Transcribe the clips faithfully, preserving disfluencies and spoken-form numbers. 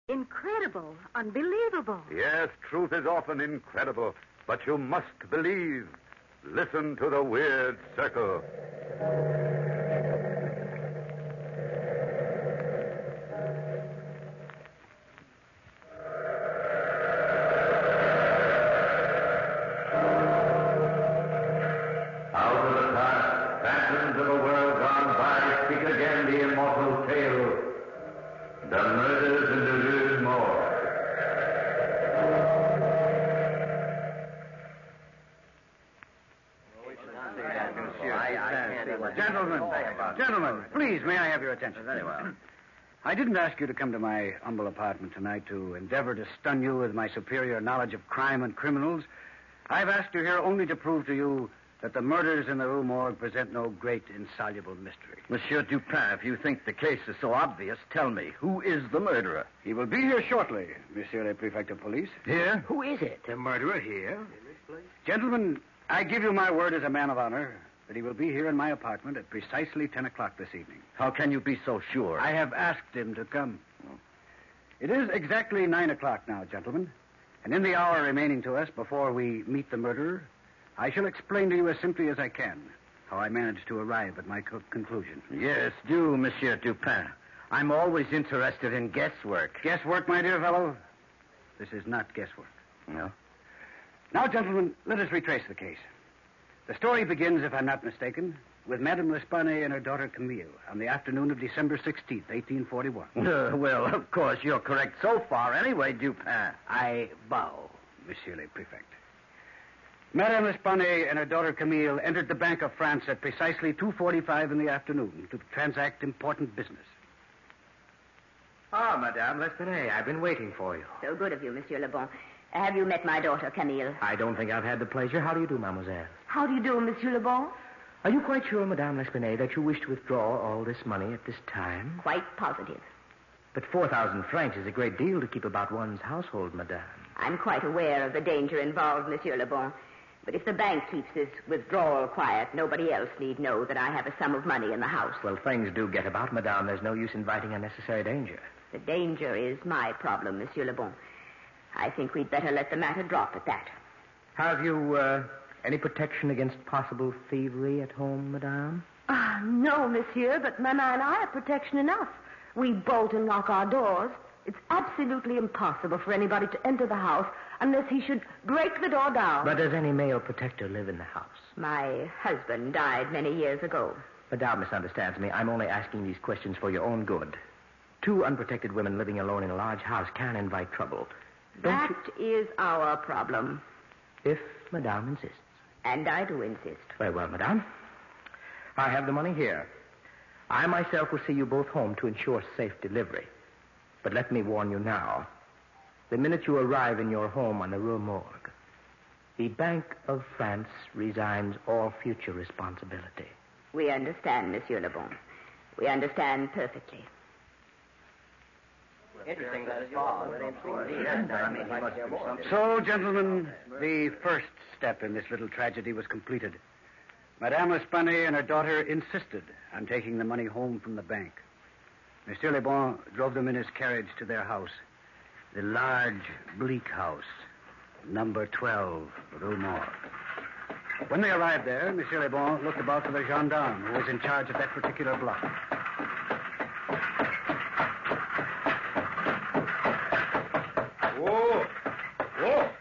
Incredible. Unbelievable. Yes, truth is often incredible, but you must believe. Listen to the Weird Circle. Out of the past, phantoms of a world gone by, speak again the immortal tale. The Murders in the Rue Morgue. Gentlemen, gentlemen, please, may I have your attention? Very well. I didn't ask you to come to my humble apartment tonight to endeavor to stun you with my superior knowledge of crime and criminals. I've asked you here only to prove to you that the murders in the Rue Morgue present no great insoluble mystery. Monsieur Dupin, if you think the case is so obvious, tell me, who is the murderer? He will be here shortly, Monsieur le Prefect of Police. Here? Who is it? The murderer here? Gentlemen, I give you my word as a man of honor that he will be here in my apartment at precisely ten o'clock this evening. How can you be so sure? I have asked him to come. Oh. It is exactly nine o'clock now, gentlemen. And in the hour remaining to us before we meet the murderer, I shall explain to you as simply as I can how I managed to arrive at my co- conclusion. Yes, do, Monsieur Dupin. I'm always interested in guesswork. Guesswork, my dear fellow? This is not guesswork. No? Now, gentlemen, let us retrace the case. The story begins, if I'm not mistaken, with Madame L'Espanaye and her daughter Camille on the afternoon of December sixteenth, eighteen forty-one. Uh, well, of course, you're correct so far anyway, Dupin. I bow, Monsieur le Prefect. Madame L'Espanaye and her daughter Camille entered the Bank of France at precisely two forty-five in the afternoon to transact important business. Ah, Madame L'Espanaye, I've been waiting for you. So good of you, Monsieur Le Bon. Have you met my daughter, Camille? I don't think I've had the pleasure. How do you do, mademoiselle? How do you do, Monsieur Le Bon? Are you quite sure, Madame L'Espanaye, that you wish to withdraw all this money at this time? Quite positive. But four thousand francs is a great deal to keep about one's household, Madame. I'm quite aware of the danger involved, Monsieur Le Bon. But if the bank keeps this withdrawal quiet, nobody else need know that I have a sum of money in the house. Well, things do get about, Madame. There's no use inviting unnecessary danger. The danger is my problem, Monsieur Le Bon. I think we'd better let the matter drop at that. Have you, uh, any protection against possible thievery at home, Madame? Ah, no, Monsieur, but Mama and I have protection enough. We bolt and lock our doors. It's absolutely impossible for anybody to enter the house unless he should break the door down. But does any male protector live in the house? My husband died many years ago. Madame misunderstands me. I'm only asking these questions for your own good. Two unprotected women living alone in a large house can invite trouble. That is our problem. If Madame insists. And I do insist. Very well, Madame. I have the money here. I myself will see you both home to ensure safe delivery. But let me warn you now. The minute you arrive in your home on the Rue Morgue, the Bank of France resigns all future responsibility. We understand, Monsieur Le Bon. We understand perfectly. Interesting that it's fall. So, gentlemen, the first step in this little tragedy was completed. Madame L'Espanaye and her daughter insisted on taking the money home from the bank. Monsieur Le Bon drove them in his carriage to their house, the large, bleak house, number twelve, Rue Morgue. When they arrived there, Monsieur Le Bon looked about for the gendarme who was in charge of that particular block. Whoa! Whoa!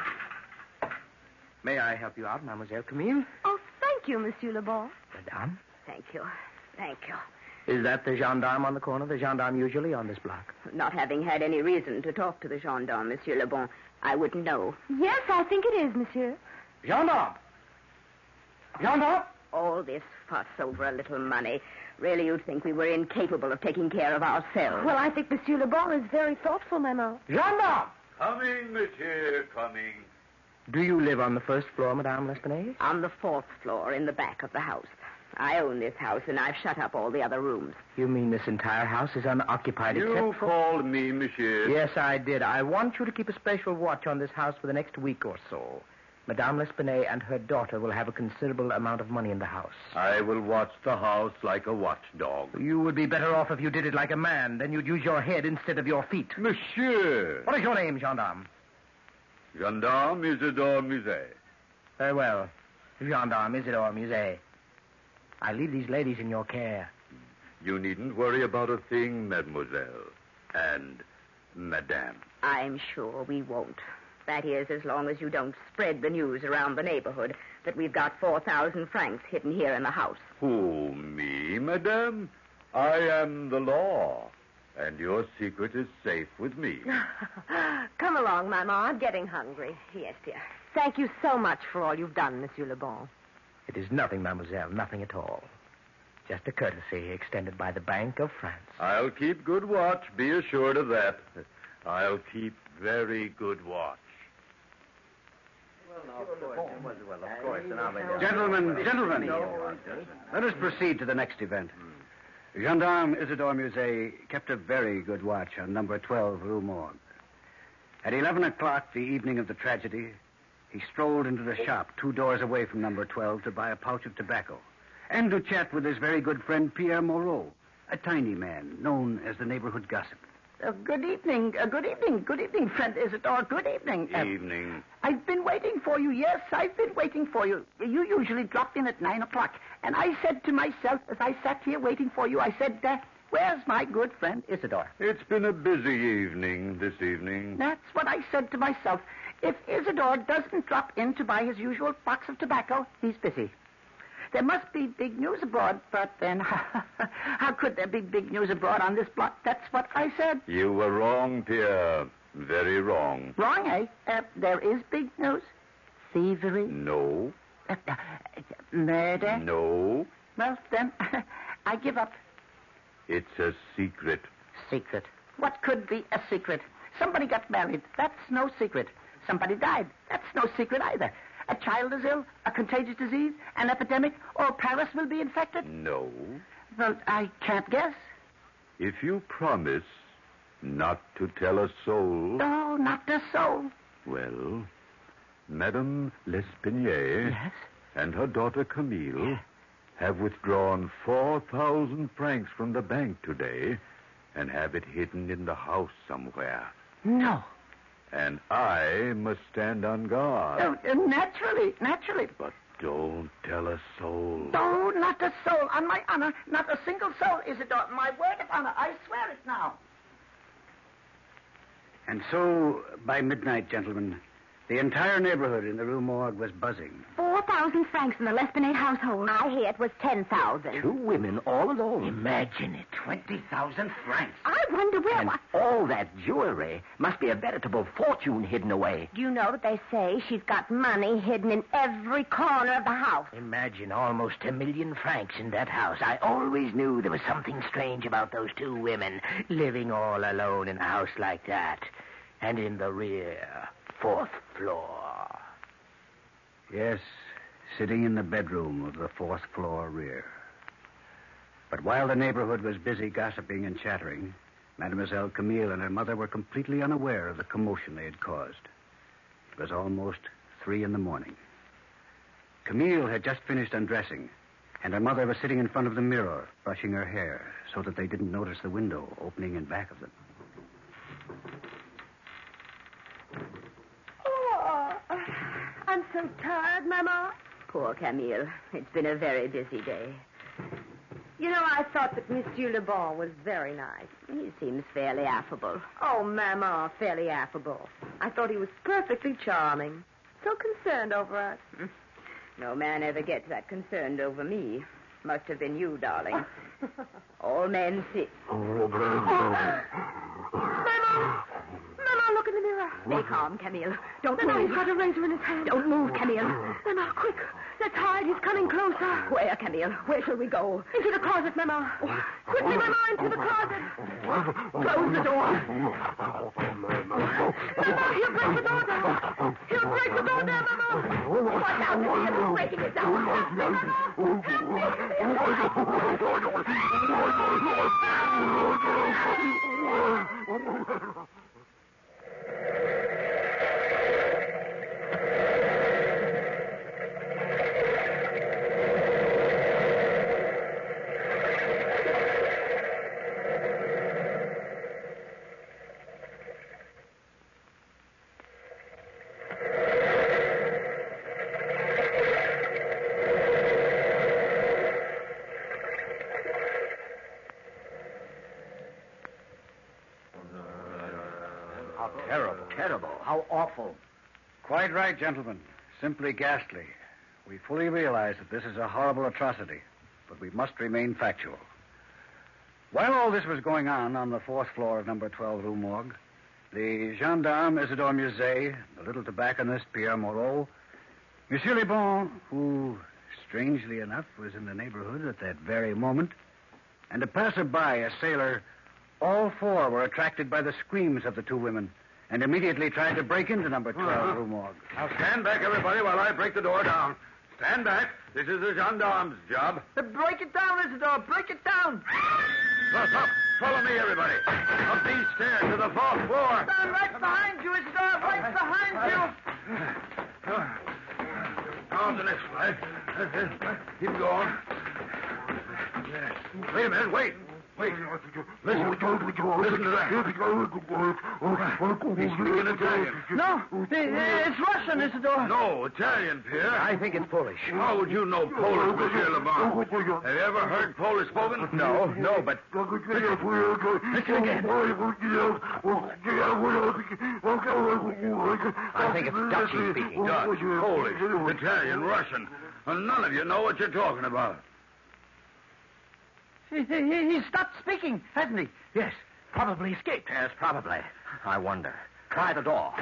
May I help you out, Mademoiselle Camille? Oh, thank you, Monsieur Le Bon. Madame? Thank you. Thank you. Is that the gendarme on the corner? The gendarme usually on this block? Not having had any reason to talk to the gendarme, Monsieur Le Bon, I wouldn't know. Yes, I think it is, Monsieur. Gendarme! Gendarme! All this fuss over a little money. Really, you'd think we were incapable of taking care of ourselves. Well, I think Monsieur Le Bon is very thoughtful, Maman. Gendarme! Coming, monsieur, coming. Do you live on the first floor, Madame L'Espanaye? On the fourth floor, in the back of the house. I own this house, and I've shut up all the other rooms. You mean this entire house is unoccupied You except for... called me, monsieur. Yes, I did. I want you to keep a special watch on this house for the next week or so. Madame L'Espanaye and her daughter will have a considerable amount of money in the house. I will watch the house like a watchdog. You would be better off if you did it like a man. Then you'd use your head instead of your feet. Monsieur! What is your name, gendarme? Gendarme Isidore Musée. Very well. Gendarme Isidore Musée. I leave these ladies in your care. You needn't worry about a thing, mademoiselle. And madame. I'm sure we won't. That is, as long as you don't spread the news around the neighborhood that we've got four thousand francs hidden here in the house. Who, me, madame? I am the law, and your secret is safe with me. Come along, Maman. I'm getting hungry. Yes, dear. Thank you so much for all you've done, Monsieur Le Bon. It is nothing, mademoiselle, nothing at all. Just a courtesy extended by the Bank of France. I'll keep good watch, be assured of that. I'll keep very good watch. Gentlemen, gentlemen, let us proceed to the next event. Gendarme Isidore Musée kept a very good watch on number twelve Rue Morgue. At eleven o'clock the evening of the tragedy, he strolled into the shop two doors away from number twelve to buy a pouch of tobacco and to chat with his very good friend Pierre Moreau, a tiny man known as the neighborhood gossip. Uh, good evening, uh, good evening, good evening, friend Isidore, good evening. Uh, Evening. I've been waiting for you, yes, I've been waiting for you. You usually drop in at nine o'clock. And I said to myself, as I sat here waiting for you, I said, uh, where's my good friend Isidore? It's been a busy evening this evening. That's what I said to myself. If Isidore doesn't drop in to buy his usual box of tobacco, he's busy. There must be big news abroad, but then how could there be big news abroad on this block? That's what I said. You were wrong, Pierre. Very wrong. Wrong, eh? Uh, there is big news. Thievery. No. Uh, uh, murder. No. Well, then, I give up. It's a secret. Secret. What could be a secret? Somebody got married. That's no secret. Somebody died. That's no secret either. A child is ill, a contagious disease, an epidemic, or Paris will be infected? No. Well, I can't guess. If you promise not to tell a soul... No, not a soul. Well, Madame L'Espanaye Yes? and her daughter Camille have withdrawn four thousand francs from the bank today and have it hidden in the house somewhere. No. And I must stand on guard. Oh, uh, naturally, naturally. But don't tell a soul. No, not a soul. On my honor, not a single soul, Isidore. My word of honor. I swear it now. And so, by midnight, gentlemen, the entire neighborhood in the Rue Morgue was buzzing. Four thousand francs in the L'Espanaye household. I hear it was ten thousand. Two women all alone. Imagine it. twenty thousand francs. I wonder where... And all that jewelry must be a veritable fortune hidden away. Do you know that they say she's got money hidden in every corner of the house? Imagine almost a million francs in that house. I always knew there was something strange about those two women living all alone in a house like that. And in the rear, fourth floor. Yes, sitting in the bedroom of the fourth floor rear. But while the neighborhood was busy gossiping and chattering, Mademoiselle Camille and her mother were completely unaware of the commotion they had caused. It was almost three in the morning. Camille had just finished undressing, and her mother was sitting in front of the mirror, brushing her hair, so that they didn't notice the window opening in back of them. Oh, I'm so tired, Mama. Poor Camille. It's been a very busy day. You know, I thought that Monsieur Le Bon was very nice. He seems fairly affable. Oh, Mama, fairly affable. I thought he was perfectly charming. So concerned over us. No man ever gets that concerned over me. Must have been you, darling. All men see... Mama! Mama, look in the mirror. Stay calm, Camille. Don't Mama, move. he's got a razor in his hand. Don't move, Camille. Mama, quick. Let's hide. He's coming closer. Where, Camille? Where shall we go? Into the closet, Mama. Quickly, Mama, into the closet. Close the door. Mama, he'll break the door down. He'll break the door down, Mama. Watch out, Camille. He's breaking it down. Help me, Mama. Help me. How terrible. Terrible. How awful. Quite right, gentlemen. Simply ghastly. We fully realize that this is a horrible atrocity, but we must remain factual. While all this was going on on the fourth floor of number twelve Rue Morgue, the gendarme Isidore Musée, the little tobacconist Pierre Moreau, Monsieur Le Bon, who, strangely enough, was in the neighborhood at that very moment, and a passerby, a sailor, all four were attracted by the screams of the two women and immediately tried to break into number twelve uh-huh. Rue Morgue. Now stand back, everybody, while I break the door down. Stand back. This is the gendarme's job. Uh, break it down, Isidore. Break it down. Up, up. Follow me, everybody. Up these stairs to the fourth floor. Stand right behind you, Isidore. Right behind you. On the next flight. Keep going. Wait a minute. Wait. Wait. Listen. Listen to that. He's speaking Italian. No, it's Russian, Isidore. No, Italian, Pierre. I think it's Polish. How would you know Polish, Monsieur Le Bon? Have you ever heard Polish spoken? No, no, but... Listen again. I think it's Dutch he's speaking. Dutch, Polish, Italian, Russian. And none of you know what you're talking about. He, he, he stopped speaking, hasn't he? Yes, probably escaped. Yes, probably. I wonder. Try the door.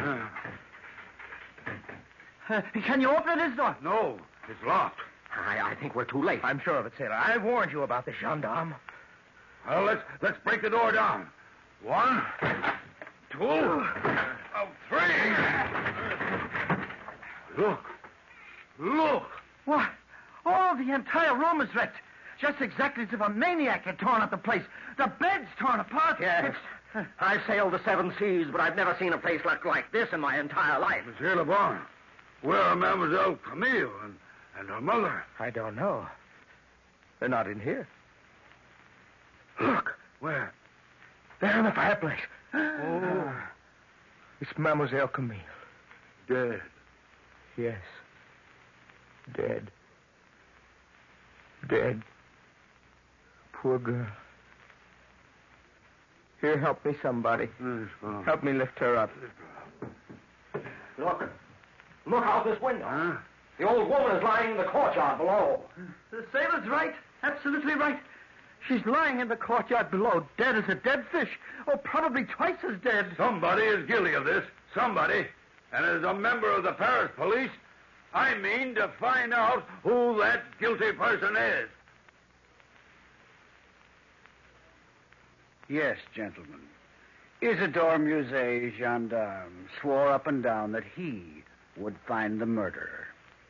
Uh, can you open it, Isidore? No, it's locked. I, I think we're too late. I'm sure of it, sailor. I warned you about the gendarme. Well, let's let's break the door down. One, two, oh, three. Look. Look. What? Oh, the entire room is wrecked. Just exactly as if a maniac had torn up the place. The bed's torn apart. Yes. It's... I've sailed the seven seas, but I've never seen a place look like this in my entire life. Monsieur Le Bon, where are Mademoiselle Camille and, and her mother? I don't know. They're not in here. Look. Where? They're in the fireplace. Oh. It's Mademoiselle Camille. Dead. Yes. Dead. Dead. Poor girl. Here, help me, somebody. Yes, help me lift her up. Look. Look out this window. Huh? The old woman is lying in the courtyard below. The sailor's right. Absolutely right. She's lying in the courtyard below, dead as a dead fish. Oh, probably twice as dead. Somebody is guilty of this. Somebody. And as a member of the Paris police, I mean to find out who that guilty person is. Yes, gentlemen. Isidore Musée, gendarme, swore up and down that he would find the murderer.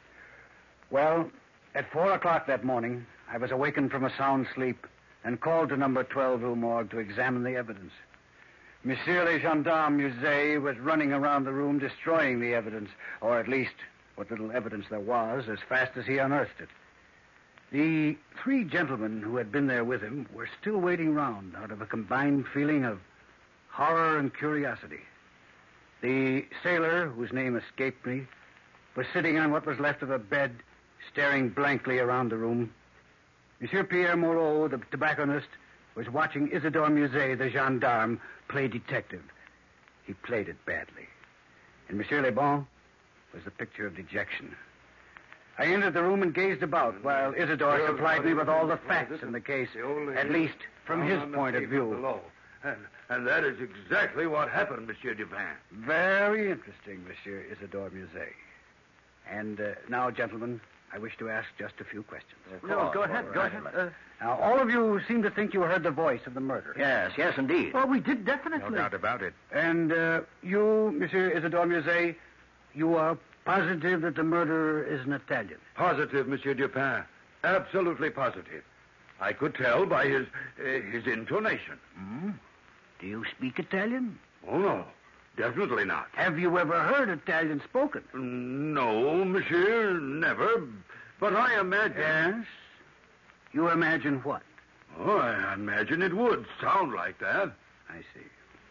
Well, at four o'clock that morning, I was awakened from a sound sleep and called to number twelve Rue Morgue to examine the evidence. Monsieur le Gendarme Musée was running around the room destroying the evidence, or at least what little evidence there was, as fast as he unearthed it. The three gentlemen who had been there with him were still waiting round out of a combined feeling of horror and curiosity. The sailor, whose name escaped me, was sitting on what was left of a bed, staring blankly around the room. Monsieur Pierre Moreau, the tobacconist, was watching Isidore Musée, the gendarme, play detective. He played it badly. And Monsieur Le Bon was the picture of dejection. I entered the room and gazed about while Isidore supplied me with all the facts in the case, at least from his point of view. And, and that is exactly what happened, Monsieur Dupin. Very interesting, Monsieur Isidore Musée. And uh, now, gentlemen, I wish to ask just a few questions. No, go ahead, go ahead. Uh, now, all of you seem to think you heard the voice of the murderer. Yes, yes, indeed. well, we did definitely. No doubt about it. And uh, you, Monsieur Isidore Musée, you are positive that the murderer is an Italian? Positive, Monsieur Dupin. Absolutely positive. I could tell by his uh, his intonation. Hmm? Do you speak Italian? Oh, no. Definitely not. Have you ever heard Italian spoken? No, monsieur, never. But I imagine... Yes? You imagine what? Oh, I imagine it would sound like that. I see.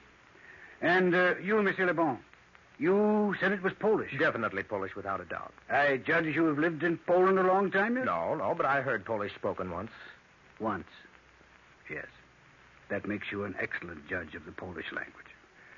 And uh, you, Monsieur Le Bon, you said it was Polish. Definitely Polish, without a doubt. I judge you have lived in Poland a long time, yes? No, no, but I heard Polish spoken once. Once. Yes. That makes you an excellent judge of the Polish language.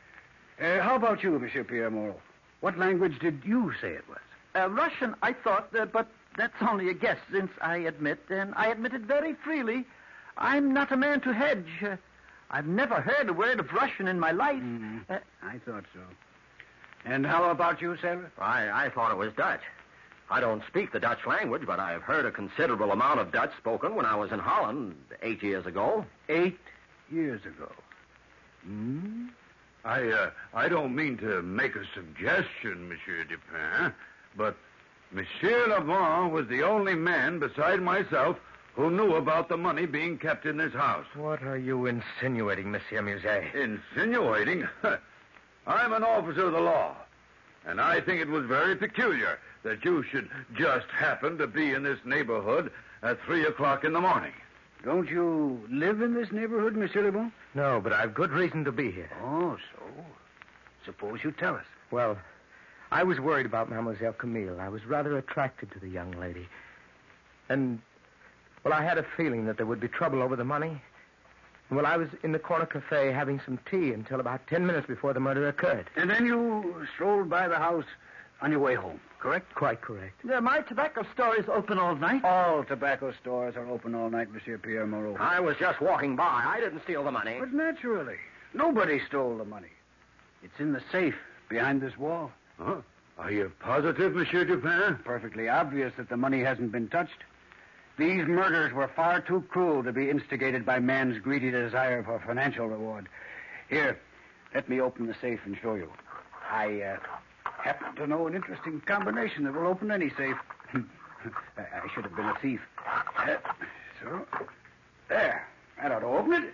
Uh, how about you, Monsieur Pierre Moreau? What language did you say it was? Uh, Russian, I thought, uh, but that's only a guess, since I admit, and I admit it very freely, I'm not a man to hedge. Uh, I've never heard a word of Russian in my life. Mm-hmm. Uh, I thought so. And how about you, sailor? I, I thought it was Dutch. I don't speak the Dutch language, but I've heard a considerable amount of Dutch spoken when I was in Holland eight years ago. Eight years ago. Hmm? I, uh, I don't mean to make a suggestion, Monsieur Dupin, but Monsieur Lebon was the only man beside myself who knew about the money being kept in this house. What are you insinuating, Monsieur Musée? Insinuating? I'm an officer of the law, and I think it was very peculiar that you should just happen to be in this neighborhood at three o'clock in the morning. Don't you live in this neighborhood, Monsieur Lebon? No, but I've good reason to be here. Oh, so? Suppose you tell us. Well, I was worried about Mademoiselle Camille. I was rather attracted to the young lady. And, well, I had a feeling that there would be trouble over the money. And, well, I was in the corner cafe having some tea until about ten minutes before the murder occurred. And then you strolled by the house on your way home, correct? Quite correct. yeah, my tobacco store is open all night. All tobacco stores are open all night, Monsieur Pierre Moreau. I was just walking by. I didn't steal the money. But naturally, nobody stole the money. It's in the safe behind this wall. Huh? Are you positive, Monsieur Dupin? Perfectly obvious that the money hasn't been touched. These murders were far too cruel to be instigated by man's greedy desire for financial reward. Here, let me open the safe and show you. I uh, happen to know an interesting combination that will open any safe. I, I should have been a thief. Uh, so, there. That ought to open it.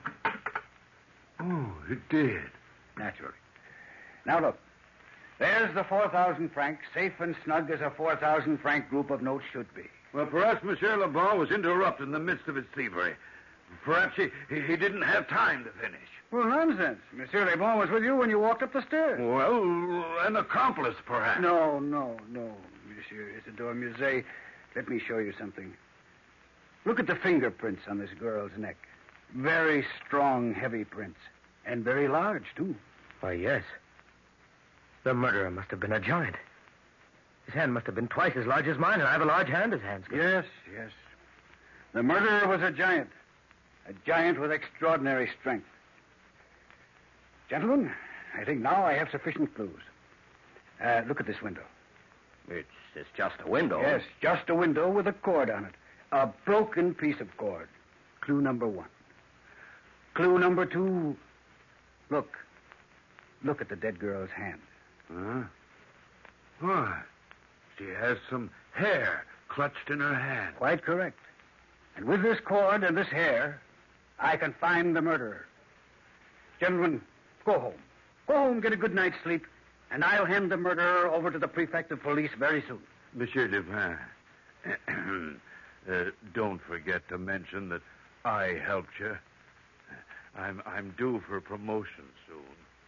Oh, it did. Naturally. Now, look. There's the four thousand francs, safe and snug as a four thousand franc group of notes should be. Well, perhaps Monsieur Lebon was interrupted in the midst of his thievery. Perhaps he, he, he didn't have time to finish. Well, nonsense. Monsieur Lebon was with you when you walked up the stairs. Well, an accomplice, perhaps. No, no, no, Monsieur Isidore Musée. Let me show you something. Look at the fingerprints on this girl's neck. Very strong, heavy prints. And very large, too. Why, yes. The murderer must have been a giant. His hand must have been twice as large as mine, and I have a large hand as hands go. Yes, yes. The murderer was a giant. A giant with extraordinary strength. Gentlemen, I think now I have sufficient clues. Uh, look at this window. It's, it's just a window. Yes, just a window with a cord on it. A broken piece of cord. Clue number one. Clue number two. Look. Look at the dead girl's hand. Huh? Why? She has some hair clutched in her hand. Quite correct. And with this cord and this hair, I can find the murderer. Gentlemen, go home. Go home, get a good night's sleep, and I'll hand the murderer over to the prefect of police very soon. Monsieur Dupin, uh, don't forget to mention that I helped you. I'm, I'm due for promotion soon.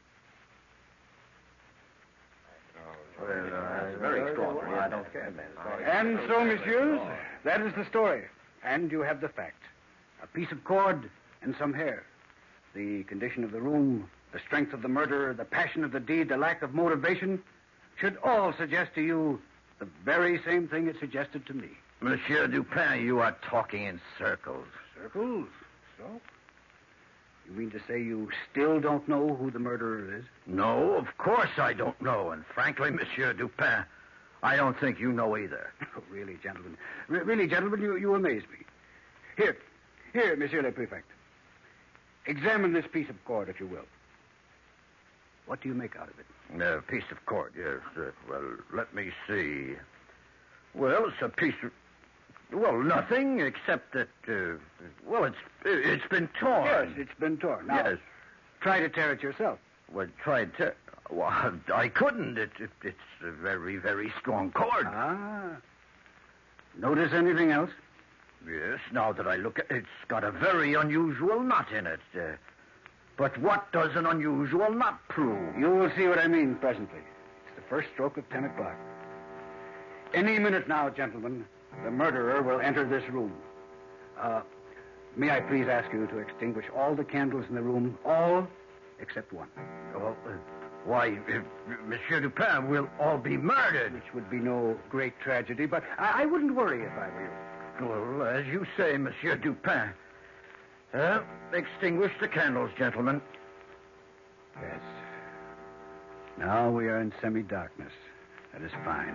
Well, uh, that's very extraordinary. I don't care, man. And so, messieurs, that is the story. And you have the facts. A piece of cord and some hair. The condition of the room, the strength of the murderer, the passion of the deed, the lack of motivation should all suggest to you the very same thing it suggested to me. Monsieur Dupin, you are talking in circles. Circles? So? You mean to say you still don't know who the murderer is? No, of course I don't know. And frankly, Monsieur Dupin, I don't think you know either. Oh, really, gentlemen. Re- really, gentlemen, you, you amaze me. Here, here, Monsieur le Prefect. Examine this piece of cord, if you will. What do you make out of it? A piece of cord, yes. Uh, well, let me see. Well, it's a piece of... Well, nothing except that, uh, well, it's it's been torn. Yes, it's been torn. Now, yes. Try to tear it yourself. Well, tried to... Well, I couldn't. It, it, it's a very, very strong cord. Ah. Notice anything else? Yes, now that I look at it, it's got a very unusual knot in it. Uh, but what does an unusual knot prove? You will see what I mean presently. It's the first stroke of ten o'clock. Any minute now, gentlemen, the murderer will enter this room. Uh, may I please ask you to extinguish all the candles in the room, all except one. Oh, uh, Why, if Monsieur Dupin will all be murdered. Which would be no great tragedy, but I, I wouldn't worry if I were you. Well, as you say, Monsieur Dupin. Uh, extinguish the candles, gentlemen. Yes. Now we are in semi-darkness. That is fine.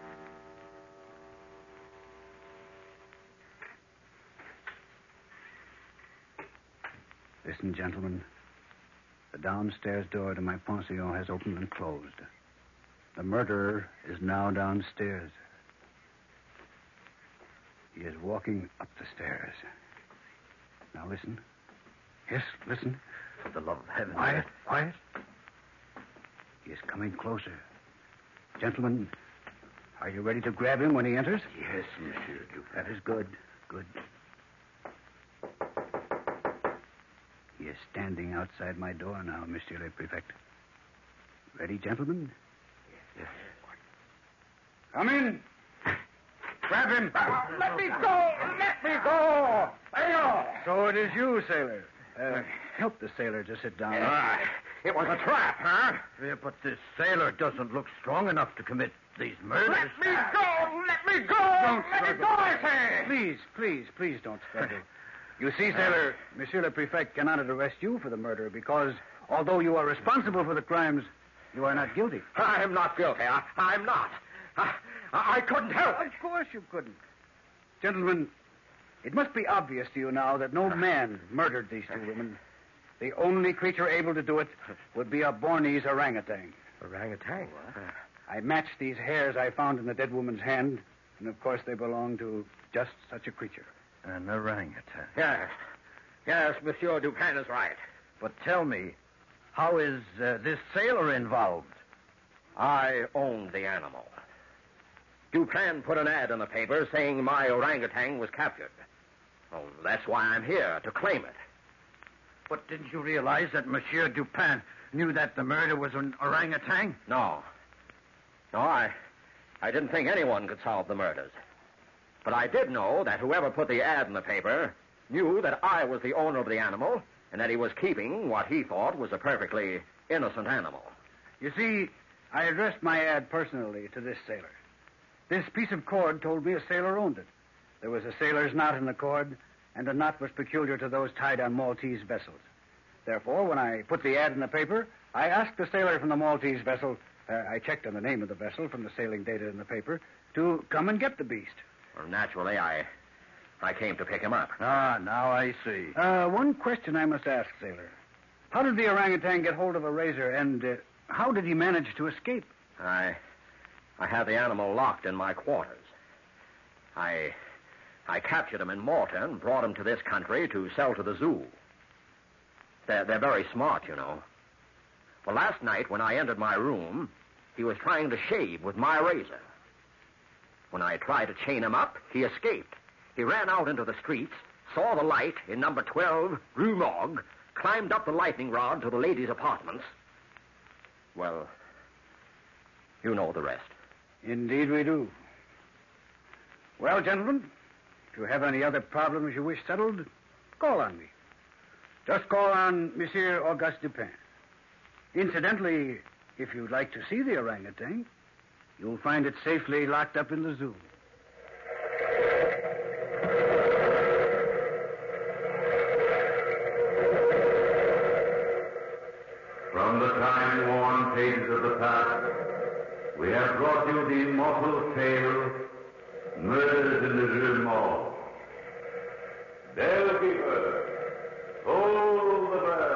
Listen, gentlemen. The downstairs door to my pension has opened and closed. The murderer is now downstairs. He is walking up the stairs. Now listen. Yes, listen. For the love of heaven. Quiet, quiet. He is coming closer. Gentlemen, are you ready to grab him when he enters? Yes, Monsieur Dupin. That is good. Good. He is standing outside my door now, Monsieur le Prefect. Ready, gentlemen? Yes. Come in. Grab him. Let me go! Let me go! Sailor! So it is you, sailor. Uh, help the sailor to sit down. Ah, it was a trap, huh? Yeah, but this sailor doesn't look strong enough to commit these murders. Let me go! Let me go! Don't Let me struggle. go, I say! Please, please, please don't struggle. You see, sailor, Monsieur le Prefect cannot arrest you for the murder because, although you are responsible for the crimes, you are not guilty. I'm not guilty. I, I'm not. I, I couldn't help it. Of course you couldn't. Gentlemen, it must be obvious to you now that no man murdered these two women. The only creature able to do it would be a Bornese orangutan. Orangutan? I matched these hairs I found in the dead woman's hand, and of course they belong to just such a creature. An orangutan. Yes. Yes, Monsieur Dupin is right. But tell me, how is uh, this sailor involved? I owned the animal. Dupin put an ad in the paper saying my orangutan was captured. Oh, that's why I'm here, to claim it. But didn't you realize that Monsieur Dupin knew that the murder was an orangutan? No. No, I, I didn't think anyone could solve the murders. But I did know that whoever put the ad in the paper knew that I was the owner of the animal and that he was keeping what he thought was a perfectly innocent animal. You see, I addressed my ad personally to this sailor. This piece of cord told me a sailor owned it. There was a sailor's knot in the cord, and the knot was peculiar to those tied on Maltese vessels. Therefore, when I put the ad in the paper, I asked the sailor from the Maltese vessel, uh, I checked on the name of the vessel from the sailing data in the paper, to come and get the beast. Well, naturally, I I came to pick him up. Ah, now I see. Uh, one question I must ask, sailor. How did the orangutan get hold of a razor, and uh, how did he manage to escape? I I had the animal locked in my quarters. I I captured him in Malta and brought him to this country to sell to the zoo. They're, they're very smart, you know. Well, last night when I entered my room, he was trying to shave with my razor. When I tried to chain him up, he escaped. He ran out into the streets, saw the light in number twelve, Rue Morgue, climbed up the lightning rod to the ladies' apartments. Well, you know the rest. Indeed we do. Well, gentlemen, if you have any other problems you wish settled, call on me. Just call on Monsieur Auguste Dupin. Incidentally, if you'd like to see the orangutan, you'll find it safely locked up in the zoo. From the time-worn pages of the past, we have brought you the immortal tale, Murders in the Rue Morgue. Bellkeeper, hold the bell.